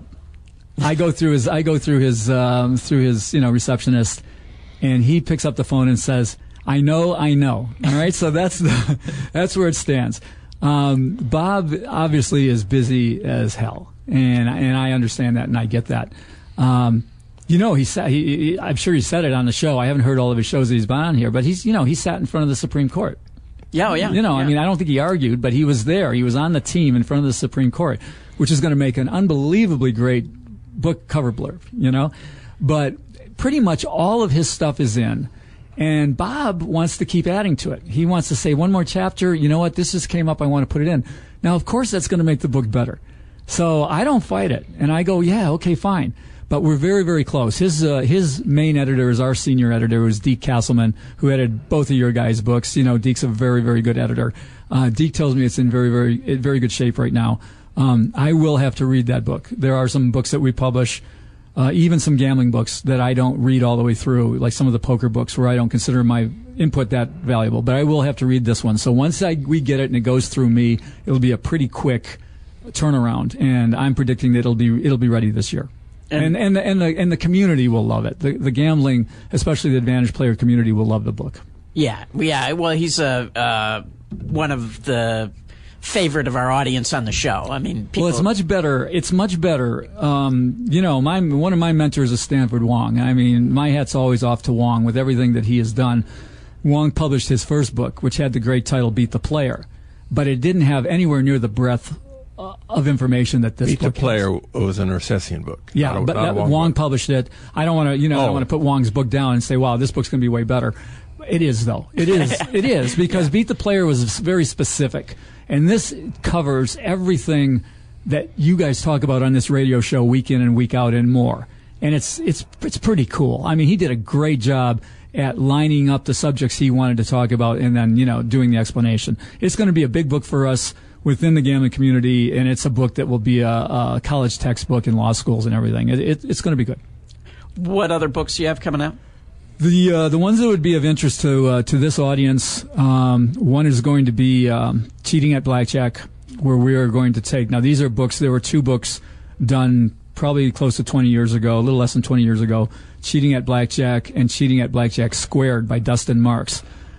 I go through his I go through his um, through his you know receptionist, and he picks up the phone and says, "I know, I know." All right, so that's the, that's where it stands. Um, Bob obviously is busy as hell, and and I understand that, and I get that. Um, You know, he sat. He, he, I'm sure he said it on the show. I haven't heard all of his shows that he's been on here, but he's, you know, he sat in front of the Supreme Court. Yeah, oh, yeah. You know, yeah. I mean, I don't think he argued, but he was there. He was on the team in front of the Supreme Court, which is going to make an unbelievably great book cover blurb. You know, but pretty much all of his stuff is in, and Bob wants to keep adding to it. He wants to say one more chapter. You know what? This just came up. I want to put it in. Now, of course, that's going to make the book better. So I don't fight it, and I go, yeah, okay, fine. But we're very, very close. His uh, his main editor is our senior editor, who's Deke Castleman, who edited both of your guys' books. You know, Deke's a very, very good editor. Uh, Deke tells me it's in very, very, very good shape right now. Um, I will have to read that book. There are some books that we publish, uh, even some gambling books that I don't read all the way through, like some of the poker books where I don't consider my input that valuable. But I will have to read this one. So once I, we get it and it goes through me, it'll be a pretty quick turnaround, and I'm predicting that it'll be it'll be ready this year. And and the, and the and the community will love it. The the gambling, especially the Advantage player community, will love the book. Yeah, yeah. Well, he's a uh, one of the favorite of our audience on the show. I mean, people... well, it's much better. It's much better. Um, you know, my one of my mentors is Stanford Wong. I mean, my hat's always off to Wong with everything that he has done. Wong published his first book, which had the great title "Beat the Player," but it didn't have anywhere near the breadth of information that this Beat book the Player has. was an Orsessian book. Yeah, not a, but not a that, Wong, Wong book. published it. I don't want to, you know, oh. I don't want to put Wong's book down and say, "Wow, this book's going to be way better." It is, though. It is. It is because yeah. Beat the Player was very specific, and this covers everything that you guys talk about on this radio show week in and week out and more. And it's it's it's pretty cool. I mean, he did a great job at lining up the subjects he wanted to talk about, and then you know doing the explanation. It's going to be a big book for us within the gambling community, and it's a book that will be a, a college textbook in law schools and everything. It, it, it's going to be good. What other books do you have coming out? The uh, the ones that would be of interest to uh, to this audience, um, one is going to be um, Cheating at Blackjack, where we are going to take. Now, these are books. There were two books done probably close to twenty years ago, a little less than twenty years ago. Cheating at Blackjack and Cheating at Blackjack Squared by Dustin Marks.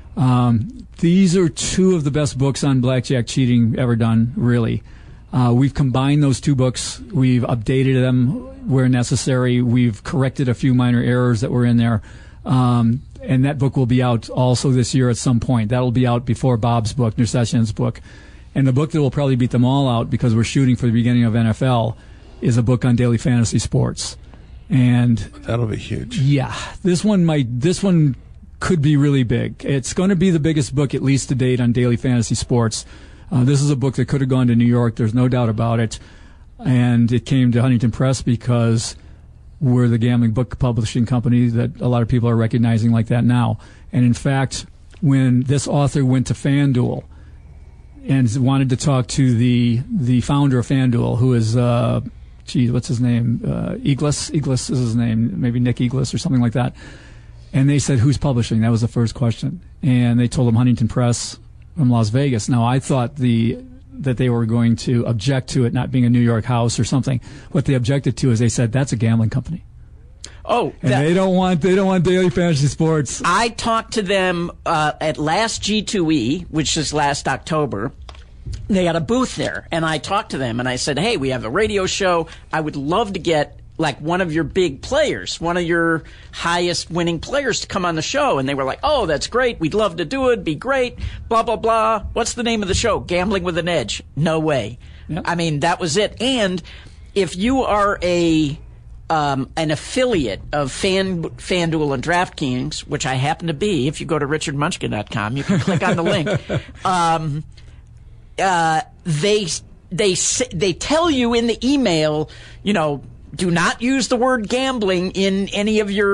Um, these are two of the best books on blackjack cheating ever done, really. Uh, we've combined those two books. We've updated them where necessary. We've corrected a few minor errors that were in there. Um, and that book will be out also this year at some point. That'll be out before Bob's book, Nersessian's book. And the book that will probably beat them all out, because we're shooting for the beginning of N F L, is a book on daily fantasy sports. And that'll be huge. Yeah. This one might, this one could be really big. It's going to be the biggest book, at least to date, on daily fantasy sports. Uh, this is a book that could have gone to New York. There's no doubt about it. And it came to Huntington Press because we're the gambling book publishing company that a lot of people are recognizing like that now. And in fact, when this author went to FanDuel and wanted to talk to the the founder of FanDuel, who is, uh, geez, what's his name? Uh, Iglis? Iglis is his name. Maybe Nick Iglis or something like that. And they said, who's publishing? That was the first question. And they told him Huntington Press from Las Vegas. Now, I thought the that they were going to object to it not being a New York house or something. What they objected to is they said, that's a gambling company. Oh, and that, they don't want they don't want daily fantasy sports. I talked to them uh, at last G two E, which is last October. They had a booth there, and I talked to them, and I said, hey, we have a radio show. I would love to get like one of your big players, one of your highest winning players to come on the show. And they were like, oh, that's great. We'd love to do it. Be great. Blah, blah, blah. What's the name of the show? Gambling with an Edge. No way. Yep. I mean, that was it. And if you are a um, an affiliate of Fan, FanDuel and DraftKings, which I happen to be, if you go to richard munchkin dot com, you can click on the link. Um, uh, they, they, they tell you in the email, you know, do not use the word gambling in any of your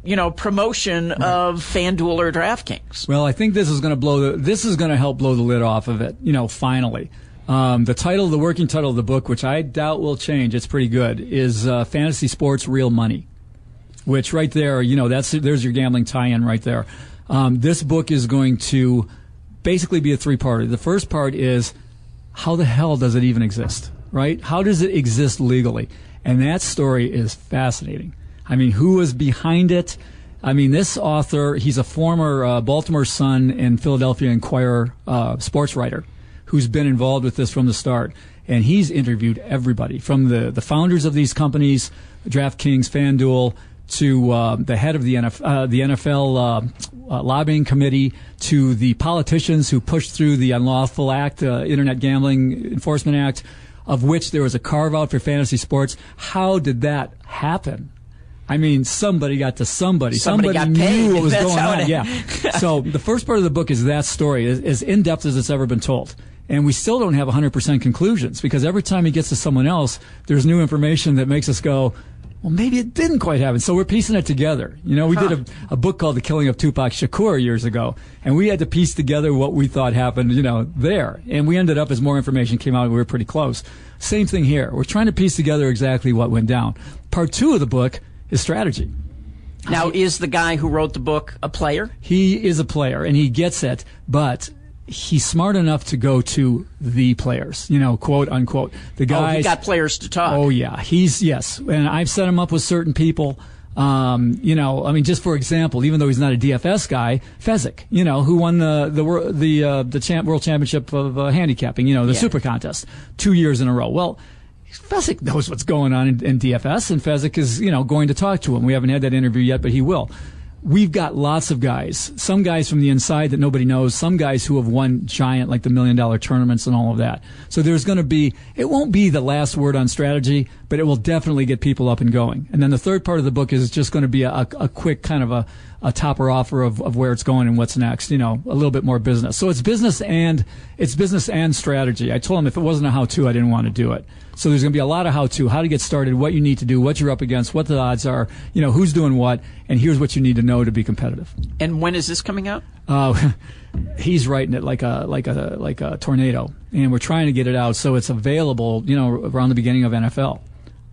you know, promotion right. of FanDuel or DraftKings. Well, I think this is going to blow the, this is going to help blow the lid off of it, you know, finally. Um, the title, the working title of the book, which I doubt will change, it's pretty good, is uh, Fantasy Sports Real Money, which right there, you know, that's there's your gambling tie-in right there. Um, this book is going to basically be a three-parter. The first part is, how the hell does it even exist, right? How does it exist legally? And that story is fascinating. I mean, who was behind it? I mean, this author, he's a former uh, Baltimore Sun and Philadelphia Inquirer uh, sports writer who's been involved with this from the start. And he's interviewed everybody, from the, the founders of these companies, DraftKings, FanDuel, to uh, the head of the N F L, uh, the N F L uh, uh, lobbying committee, to the politicians who pushed through the Unlawful Act, uh, Internet Gambling Enforcement Act, of which there was a carve-out for fantasy sports. How did that happen? I mean, somebody got to somebody. Somebody, somebody got knew paid. what was That's going on. It, yeah. So the first part of the book is that story, as, as in-depth as it's ever been told. And we still don't have one hundred percent conclusions, because every time he gets to someone else, there's new information that makes us go, well, maybe it didn't quite happen. So we're piecing it together. You know, we huh. did a, a book called The Killing of Tupac Shakur years ago, and we had to piece together what we thought happened, you know, there. And we ended up, as more information came out, we were pretty close. Same thing here. We're trying to piece together exactly what went down. Part two of the book is strategy. Now, is the guy who wrote the book a player? He is a player, and he gets it, but he's smart enough to go to the players, you know, quote unquote. The guys. Oh, he got players to talk. Oh yeah, he's yes, and I've set him up with certain people. Um, you know, I mean, just for example, even though he's not a D F S guy, Fezzik, you know, who won the the the uh, the champ, world championship of uh, handicapping, you know, the yeah. super contest, two years in a row. Well, Fezzik knows what's going on in, in D F S, and Fezzik is, you know, going to talk to him. We haven't had that interview yet, but he will. We've got lots of guys, some guys from the inside that nobody knows, some guys who have won giant, like the million dollar tournaments and all of that. So there's going to be, it won't be the last word on strategy, but it will definitely get people up and going. And then the third part of the book is just going to be a, a quick kind of a, a topper offer of, of where it's going and what's next, you know, a little bit more business. So it's business and, it's business and strategy. I told him if it wasn't a how-to, I didn't want to do it. So there's going to be a lot of how-to, how to get started, what you need to do, what you're up against, what the odds are, you know, who's doing what, and here's what you need to know to be competitive. And when is this coming out? Uh, he's writing it like a like a like a tornado, and we're trying to get it out so it's available, you know, around the beginning of N F L.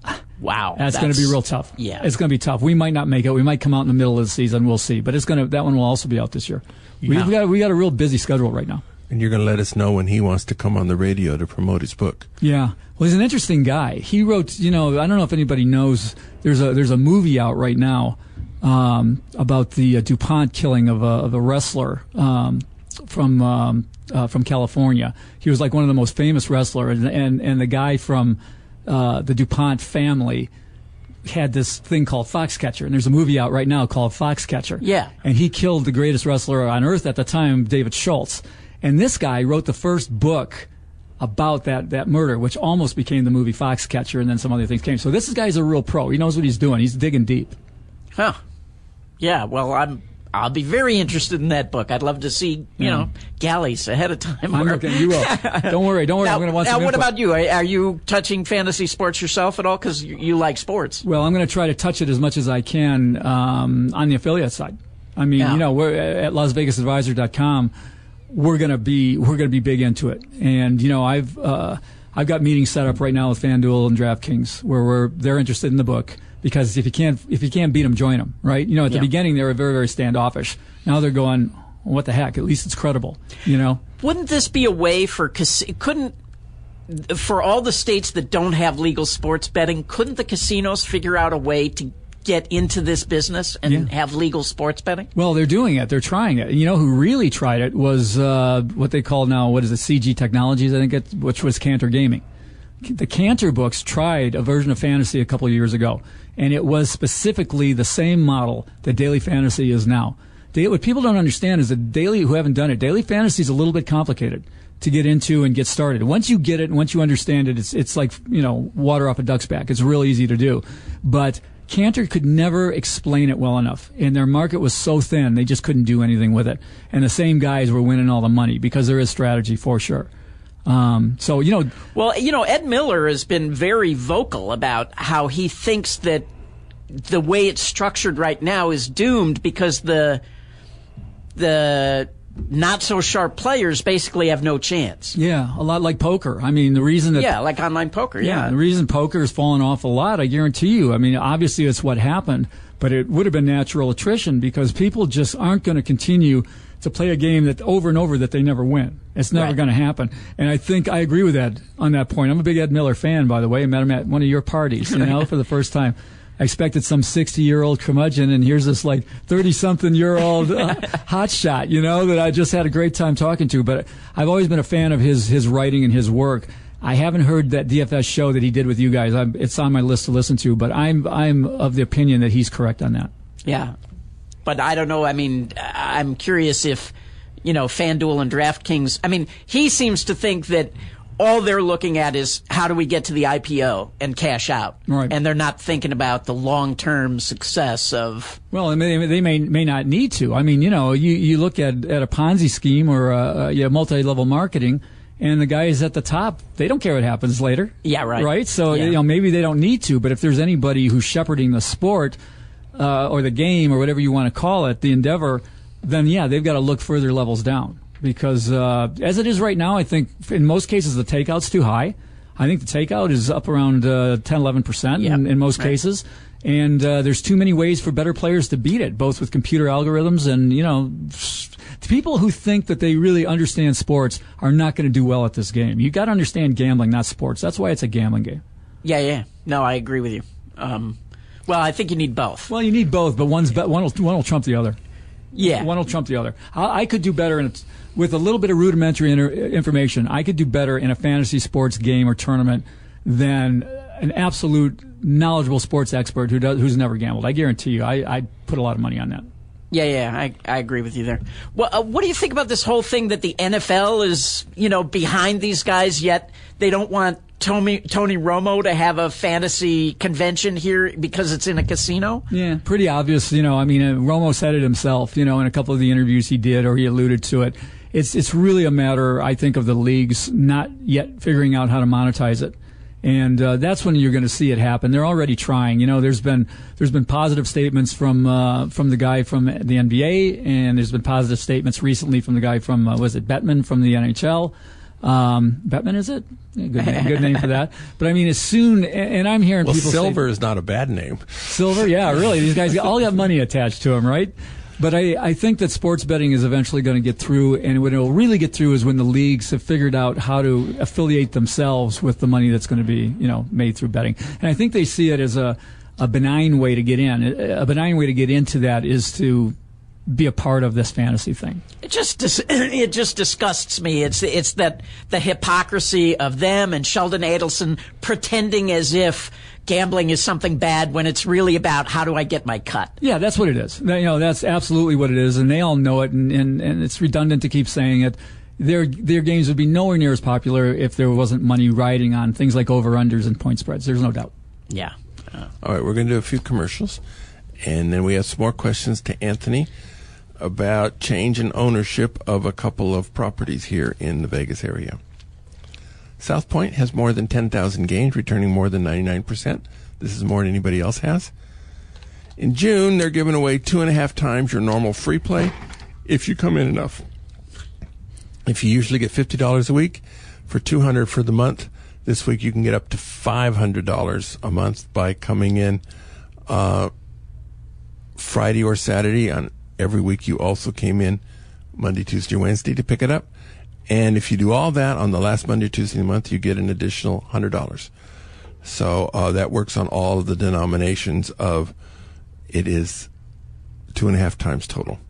Wow, that's, that's going to be real tough. Yeah, it's going to be tough. We might not make it. We might come out in the middle of the season. We'll see. But it's going to that one will also be out this year. Yeah. We've got we got a real busy schedule right now. And you're going to let us know when he wants to come on the radio to promote his book. Yeah. Well, he's an interesting guy. He wrote, you know, I don't know if anybody knows, there's a there's a movie out right now um, about the uh, DuPont killing of a, of a wrestler um, from um, uh, from California. He was like one of the most famous wrestlers, and and, and the guy from uh, the DuPont family had this thing called Foxcatcher, and there's a movie out right now called Foxcatcher. Yeah. And he killed the greatest wrestler on earth at the time, David Schultz. And this guy wrote the first book about that, that murder, which almost became the movie Foxcatcher, and then some other things came. So this guy's a real pro. He knows what he's doing. He's digging deep. Huh. Yeah, well, I'm, I'll be very interested in that book. I'd love to see, you yeah. know, galleys ahead of time. I'm looking. You will. Don't worry. Don't worry. Now, I'm going to want now some what input. about you? Are, are you touching fantasy sports yourself at all? Because you, you like sports. Well, I'm going to try to touch it as much as I can um, on the affiliate side. I mean, yeah. you know, we're at Las Vegas Advisor dot com. We're gonna be we're gonna be big into it, and you know I've uh, I've got meetings set up right now with FanDuel and DraftKings where we're they're interested in the book, because if you can't if you can't beat them, join them, right? You know, at yeah. the beginning they were very very standoffish. Now they're going, well, what the heck? At least it's credible, you know. Wouldn't this be a way for cas- couldn't for all the states that don't have legal sports betting? Couldn't the casinos figure out a way to get into this business and yeah. have legal sports betting? Well, they're doing it. They're trying it. You know who really tried it was uh, what they call now, what is it, C G Technologies, I think, it, which was Cantor Gaming. The Cantor books tried a version of Fantasy a couple of years ago, and it was specifically the same model that Daily Fantasy is now. They, what people don't understand is that Daily, who haven't done it, Daily Fantasy is a little bit complicated to get into and get started. Once you get it, and once you understand it, it's it's like, you know, water off a duck's back. It's real easy to do. But Cantor could never explain it well enough, and their market was so thin they just couldn't do anything with it. And the same guys were winning all the money because there is strategy for sure. Um, so you know, well, you know, Ed Miller has been very vocal about how he thinks that the way it's structured right now is doomed because the the not so sharp players basically have no chance. Yeah, a lot like poker. I mean, the reason that yeah, like online poker. Yeah, yeah the reason poker has fallen off a lot, I guarantee you. I mean, obviously it's what happened, but it would have been natural attrition because people just aren't going to continue to play a game that over and over that they never win. It's never Right. going to happen. And I think I agree with Ed on that point. I'm a big Ed Miller fan, by the way. I met him at one of your parties, you know, for the first time. I expected some sixty-year-old curmudgeon, and here's this like thirty-something-year-old uh, hotshot, you know, that I just had a great time talking to. But I've always been a fan of his his writing and his work. I haven't heard that D F S show that he did with you guys. I'm, it's on my list to listen to, but I'm I'm of the opinion that he's correct on that. Yeah. But I don't know. I mean, I'm curious if, you know, FanDuel and DraftKings, I mean, he seems to think that all they're looking at is how do we get to the I P O and cash out. Right. And they're not thinking about the long-term success of... Well, and they, they may may not need to. I mean, you know, you, you look at, at a Ponzi scheme or a, a yeah, multi-level marketing, and the guys at the top, they don't care what happens later. Yeah, right. Right? So, Yeah. you know, maybe they don't need to, but if there's anybody who's shepherding the sport uh, or the game or whatever you want to call it, the endeavor, then, yeah, they've got to look further levels down. Because uh, as it is right now, I think in most cases the takeout's too high. I think the takeout is up around uh, ten, eleven percent Yep. in, in most Right. cases. And uh, there's too many ways for better players to beat it, both with computer algorithms and, you know, s- people who think that they really understand sports are not going to do well at this game. You got to understand gambling, not sports. That's why it's a gambling game. Yeah, yeah. No, I agree with you. Um, well, I think you need both. Well, you need both, but one's be- one will one will trump the other. Yeah. One will trump the other. I, I could do better in a, with a little bit of rudimentary inter, information. I could do better in a fantasy sports game or tournament than an absolute knowledgeable sports expert who does who's never gambled. I guarantee you. I I put a lot of money on that. Yeah, yeah, I, I agree with you there. Well, uh, what do you think about this whole thing that the N F L is, you know, behind these guys, yet they don't want Tony, Tony Romo to have a fantasy convention here because it's in a casino? Yeah, pretty obvious. You know, I mean, uh, Romo said it himself, you know, in a couple of the interviews he did, or he alluded to it. It's it's really a matter, I think, of the leagues not yet figuring out how to monetize it. And uh, that's when you're going to see it happen. They're already trying. You know, there's been there's been positive statements from uh, from the guy from the N B A, and there's been positive statements recently from the guy from uh, was it Bettman from the N H L. Um, Bettman, is it? Yeah, good name, good name for that. But I mean, as soon and, and I'm hearing Well, people Silver say, is not a bad name. Silver, yeah, really. These guys all got money attached to them, right? But I, I think that sports betting is eventually going to get through, and when it will really get through is when the leagues have figured out how to affiliate themselves with the money that's going to be, you know, made through betting. And I think they see it as a, a benign way to get in. A benign way to get into that is to be a part of this fantasy thing. It just dis- it just disgusts me. It's it's that the hypocrisy of them and Sheldon Adelson pretending as if gambling is something bad when it's really about how do I get my cut. Yeah, that's what it is. That, you know, that's absolutely what it is, and they all know it. And, and, and it's redundant to keep saying it. Their their games would be nowhere near as popular if there wasn't money riding on things like over-unders and point spreads. There's no doubt. Yeah. Uh, All right, we're going to do a few commercials, and then we have some more questions to Anthony about change in ownership of a couple of properties here in the Vegas area. South Point has more than ten thousand games, returning more than ninety-nine percent. This is more than anybody else has. In June, they're giving away two and a half times your normal free play if you come in enough. If you usually get fifty dollars a week, for two hundred dollars for the month, this week you can get up to five hundred dollars a month by coming in uh, Friday or Saturday. On every week you also came in Monday, Tuesday, Wednesday to pick it up. And if you do all that on the last Monday or Tuesday of the month, you get an additional one hundred dollars. So uh, that works on all of the denominations of it is two and a half times total.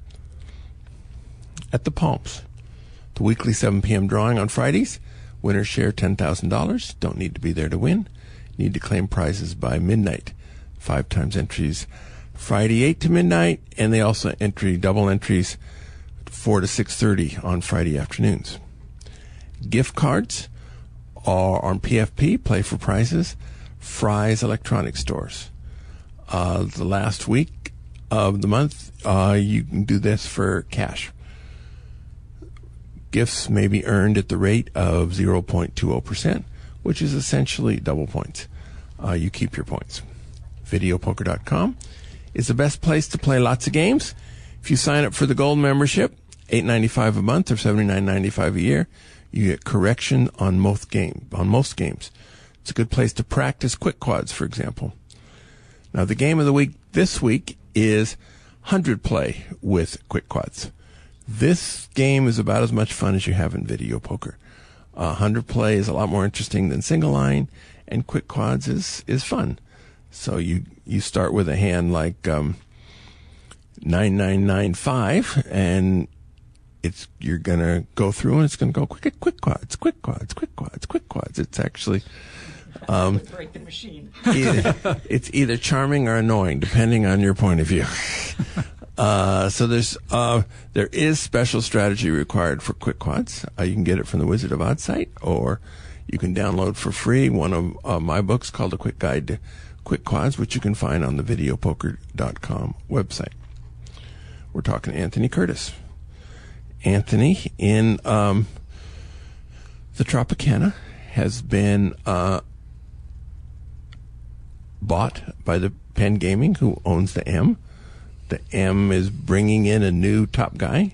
At the Palms, the weekly seven p.m. drawing on Fridays, winners share ten thousand dollars. Don't need to be there to win. Need to claim prizes by midnight. Five times entries Friday eight to midnight, and they also entry double entries four to six thirty on Friday afternoons. Gift cards are on P F P, Play for Prizes, Fry's Electronic Stores. Uh, the last week of the month, uh, you can do this for cash. Gifts may be earned at the rate of zero point two zero percent, which is essentially double points. Uh, you keep your points. video poker dot com is the best place to play lots of games. If you sign up for the gold membership, eight ninety-five a month or seventy-nine ninety-five a year, you get correction on most game on most games. It's a good place to practice quick quads, for example. Now, the game of the week this week is one hundred play with quick quads. This game is about as much fun as you have in video poker. Uh, one hundred play is a lot more interesting than single line, and quick quads is, is fun. So you, you start with a hand like um, nine nine nine five, and it's you're going to go through and it's going to go quick, quick quads, quick quads, quick quads, quick quads. It's actually... Um, break the machine. either, it's either charming or annoying, depending on your point of view. Uh, so there's uh, there is special strategy required for quick quads. Uh, you can get it from the Wizard of Oz site, or you can download for free one of uh, my books called A Quick Guide to Quick Quads, which you can find on the video poker dot com website. We're talking to Anthony Curtis. Anthony in um, the Tropicana has been uh, bought by the Penn Gaming, who owns the M. The M is bringing in a new top guy.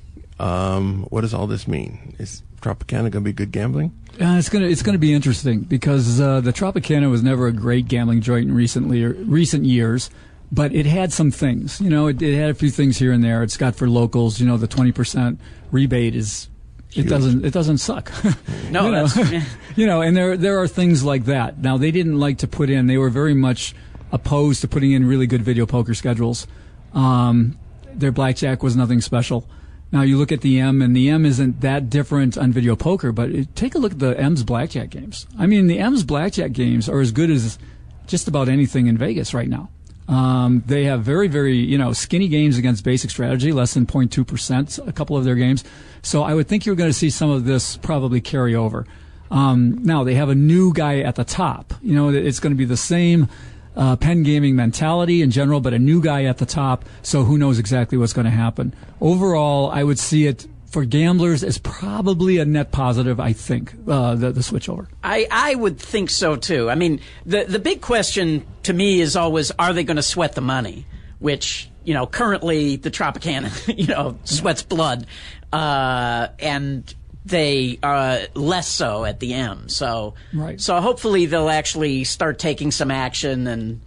Um, what does all this mean? Is Tropicana going to be good gambling? Uh, it's gonna it's gonna be interesting because uh, the Tropicana was never a great gambling joint in recently or recent years, but it had some things. You know, it, it had a few things here and there. It's got for locals. You know, the twenty percent rebate is. It Huge. doesn't. It doesn't suck. No, you know? that's you know, and there there are things like that. Now they didn't like to put in. They were very much opposed to putting in really good video poker schedules. Um, their blackjack was nothing special. Now you look at the M, and the M isn't that different on video poker. But it, take a look at the M's blackjack games. I mean, the M's blackjack games are as good as just about anything in Vegas right now. Um, they have very, very, you know, skinny games against basic strategy, less than zero point two percent, a couple of their games. So I would think you're going to see some of this probably carry over. Um, now, they have a new guy at the top. You know, it's going to be the same uh, Penn Gaming mentality in general, but a new guy at the top, so who knows exactly what's going to happen. Overall, I would see it for gamblers as probably a net positive, I think, uh, the, the switchover. I, I would think so, too. I mean, the, the big question to me is always, are they going to sweat the money? Which, you know, currently the Tropicana, you know, sweats blood. Uh, and they are less so at the M. So, right. so hopefully they'll actually start taking some action. And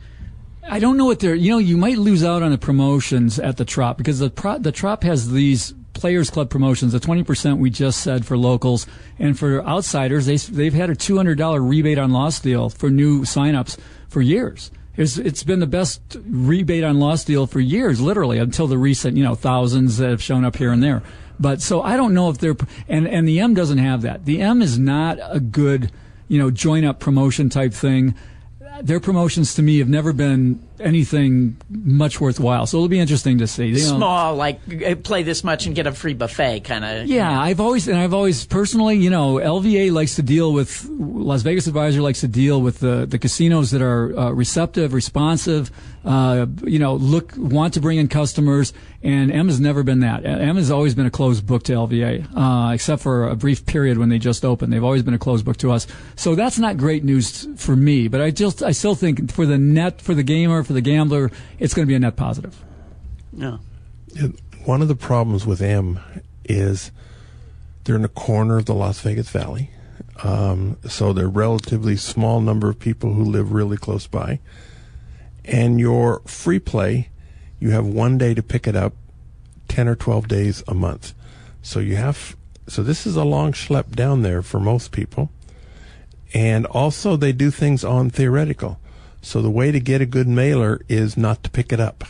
I don't know what they're, you know, you might lose out on the promotions at the Trop because the, Pro, the Trop has these Players Club promotions, the twenty percent we just said for locals, and for outsiders, they, they've had a two hundred dollars rebate on loss deal for new signups for years. It's, it's been the best rebate on loss deal for years, literally, until the recent, you know, thousands that have shown up here and there. But so I don't know if they're, and, and the M doesn't have that. The M is not a good, you know, join up promotion type thing. Their promotions to me have never been anything much worthwhile. So it'll be interesting to see. You know, small, like play this much and get a free buffet kind of. Yeah, you know. I've always, and I've always personally, you know, L V A likes to deal with, Las Vegas Advisor likes to deal with the, the casinos that are uh, receptive, responsive, uh, you know, look, want to bring in customers, and M has never been that. M has always been a closed book to L V A, uh, except for a brief period when they just opened. They've always been a closed book to us. So that's not great news for me, but I just, I still think for the net, for the gamer, for the gambler, it's going to be a net positive. Yeah. One of the problems with M is they're in a corner of the Las Vegas Valley. Um, so they're a relatively small number of people who live really close by. And your free play, you have one day to pick it up, ten or twelve days a month. So you have, so this is a long schlep down there for most people. And also they do things on theoretical. So the way to get a good mailer is not to pick it up.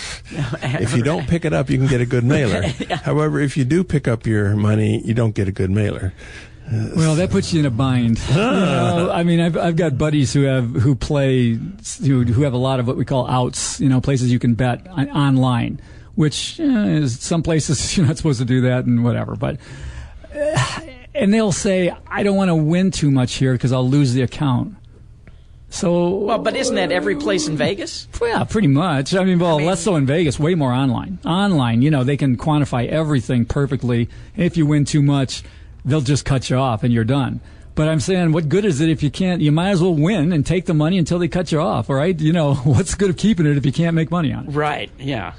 If you don't pick it up, you can get a good mailer. Yeah. However, if you do pick up your money, you don't get a good mailer. Uh, well, that puts you in a bind. Ah. You know, I mean, I've I've got buddies who have who play who who have a lot of what we call outs. You know, places you can bet on, online, which uh, is some places you're not supposed to do that and whatever. But uh, and they'll say, I don't want to win too much here because I'll lose the account. So, well, but isn't that every place in Vegas? Yeah, pretty much. I mean, well, I mean, less so in Vegas, way more online. Online, you know, they can quantify everything perfectly. If you win too much, they'll just cut you off and you're done. But I'm saying, what good is it if you can't? You might as well win and take the money until they cut you off. All right, you know what's the good of keeping it if you can't make money on it? Right. Yeah.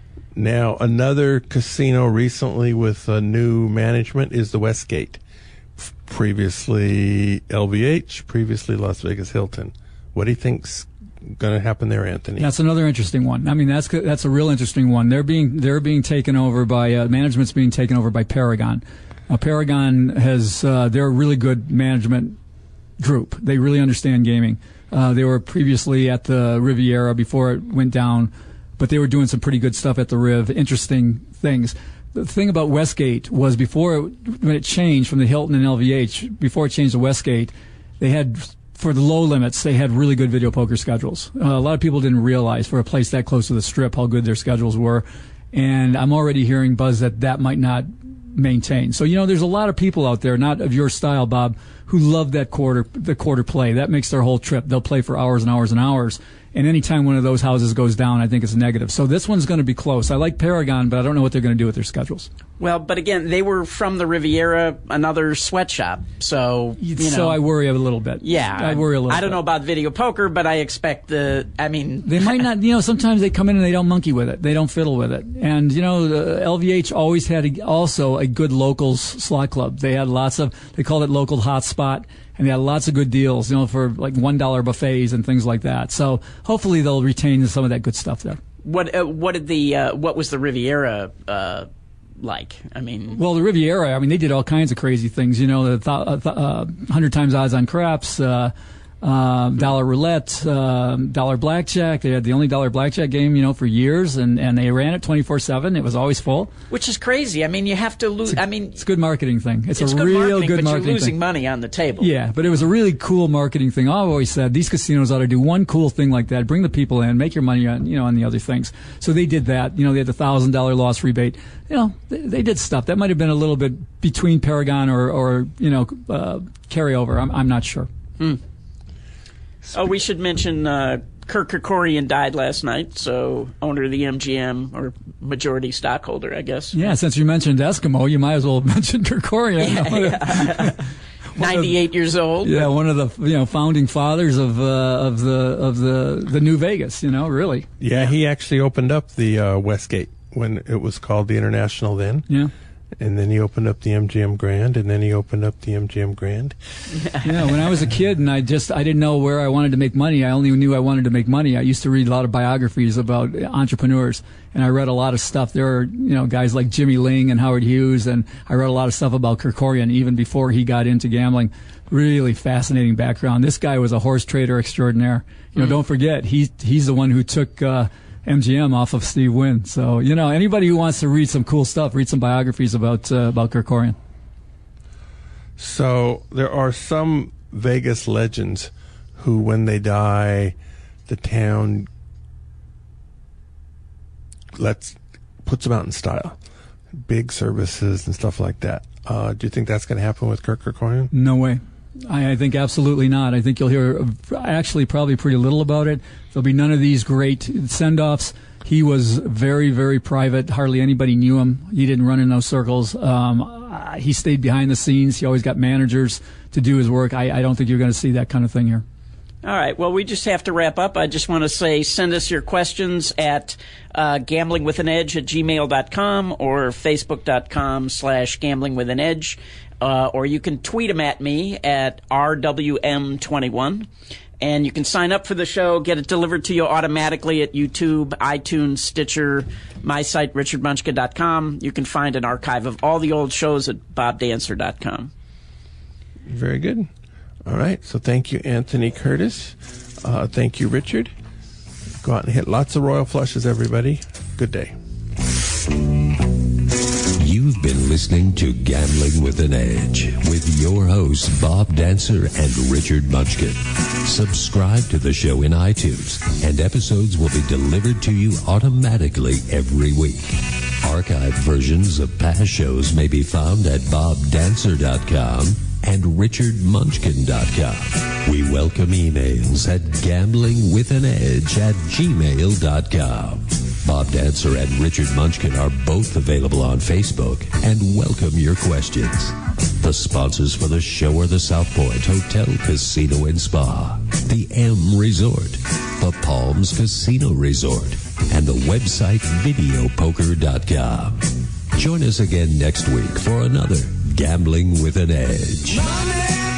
Now, another casino recently with uh, new management is the Westgate. F- previously L V H, previously Las Vegas Hilton. What do you think's going to happen there, Anthony? That's another interesting one. I mean, that's that's a real interesting one. They're being they're being taken over by uh, management's being taken over by Paragon. Uh, Paragon has uh, they're a really good management group. They really understand gaming. Uh, they were previously at the Riviera before it went down, but they were doing some pretty good stuff at the Riv. Interesting things. The thing about Westgate was before it, when it changed from the Hilton and L V H, before it changed to Westgate, they had, for the low limits, they had really good video poker schedules. Uh, a lot of people didn't realize for a place that close to the Strip how good their schedules were. And I'm already hearing buzz that that might not maintain. So, you know, there's a lot of people out there, not of your style, Bob, who love that quarter, the quarter play. That makes their whole trip. They'll play for hours and hours and hours. And anytime one of those houses goes down, I think it's a negative. So this one's going to be close. I like Paragon, but I don't know what they're going to do with their schedules. Well, but again, they were from the Riviera, another sweatshop. So, you know. So I worry a little bit. Yeah. I worry a little bit. I don't know about video poker, but I expect the, I mean. They might not, you know, sometimes they come in and they don't monkey with it. They don't fiddle with it. And, you know, the L V H always had a, also a good locals slot club. They had lots of, they called it local hotspot. And they had lots of good deals, you know, for like one dollar buffets and things like that. So hopefully they'll retain some of that good stuff there. What uh, what did the uh, what was the Riviera uh, like? I mean, well, the Riviera, I mean, they did all kinds of crazy things. You know, the th- uh, th- uh, hundred times odds on craps, uh, uh, dollar roulette, uh, dollar blackjack. They had the only dollar blackjack game, you know, for years, and, and they ran it twenty-four seven. It was always full. Which is crazy. I mean, you have to lose. I mean, it's a good marketing thing. It's, it's a good real marketing, good but marketing you're losing thing. money on the table. Yeah, but it was a really cool marketing thing. I've always said these casinos ought to do one cool thing like that. Bring the people in, make your money on, you know, on the other things. So they did that. You know, they had the thousand dollar loss rebate. You know, they, they did stuff that might have been a little bit between Paragon or, or you know, uh, carryover. I'm, I'm not sure. Hmm. Oh, we should mention uh, Kirk Kerkorian died last night, so owner of the M G M, or majority stockholder, I guess. Yeah, since you mentioned Eskimo, you might as well mention Kerkorian. Yeah, yeah. ninety-eight of, years old. Yeah, one of the you know founding fathers of uh, of the of the the New Vegas. You know, really. Yeah, he actually opened up the uh, Westgate when it was called the International then. Yeah. And then he opened up the M G M Grand, and then he opened up the M G M Grand. Yeah, when I was a kid and I just, I didn't know where I wanted to make money. I only knew I wanted to make money. I used to read a lot of biographies about entrepreneurs, and I read a lot of stuff. There are, you know, guys like Jimmy Ling and Howard Hughes, and I read a lot of stuff about Kerkorian even before he got into gambling. Really fascinating background. This guy was a horse trader extraordinaire. You know, mm. don't forget, he, he's the one who took, uh, M G M off of Steve Wynn. So, you know, anybody who wants to read some cool stuff, read some biographies about uh, about Kerkorian. So there are some Vegas legends who, when they die, the town lets puts them out in style, big services and stuff like that. Uh, do you think that's going to happen with Kirk Kerkorian? No way. I, I think absolutely not. I think you'll hear actually probably pretty little about it. There'll be none of these great send-offs. He was very, very private. Hardly anybody knew him. He didn't run in those circles. Um, uh, he stayed behind the scenes. He always got managers to do his work. I, I don't think you're going to see that kind of thing here. All right. Well, we just have to wrap up. I just want to say send us your questions at uh, gamblingwithanedge at gmail dot com or facebook.com slash gamblingwithanedge. Uh, or you can tweet them at me at R W M twenty-one. And you can sign up for the show, get it delivered to you automatically at YouTube, iTunes, Stitcher, my site, richard munchkin dot com. You can find an archive of all the old shows at bob dancer dot com. Very good. All right. So thank you, Anthony Curtis. Uh, thank you, Richard. Go out and hit lots of royal flushes, everybody. Good day. You've been listening to Gambling with an Edge with your hosts, Bob Dancer and Richard Munchkin. Subscribe to the show in iTunes, and episodes will be delivered to you automatically every week. Archived versions of past shows may be found at bob dancer dot com and richard munchkin dot com. We welcome emails at gamblingwithanedge at gmail dot com. Bob Dancer and Richard Munchkin are both available on Facebook and welcome your questions. The sponsors for the show are the South Point Hotel, Casino and Spa, the M Resort, the Palms Casino Resort, and the website video poker dot com. Join us again next week for another Gambling with an Edge. Money!